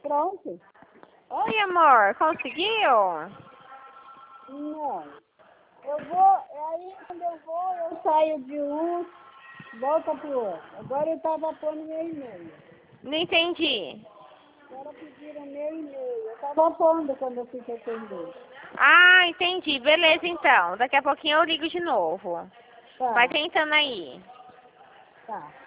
pronto. Oi, amor, conseguiu? Não. Eu vou, aí quando eu saio de um, volta pro outro. Agora eu tava pondo meu e-mail. Não entendi. Agora pediram meu e-mail. Eu tava pondo quando eu fui te atender. Ah, entendi. Beleza, então. Daqui a pouquinho eu ligo de novo. Tá, Vai tentando aí. tá.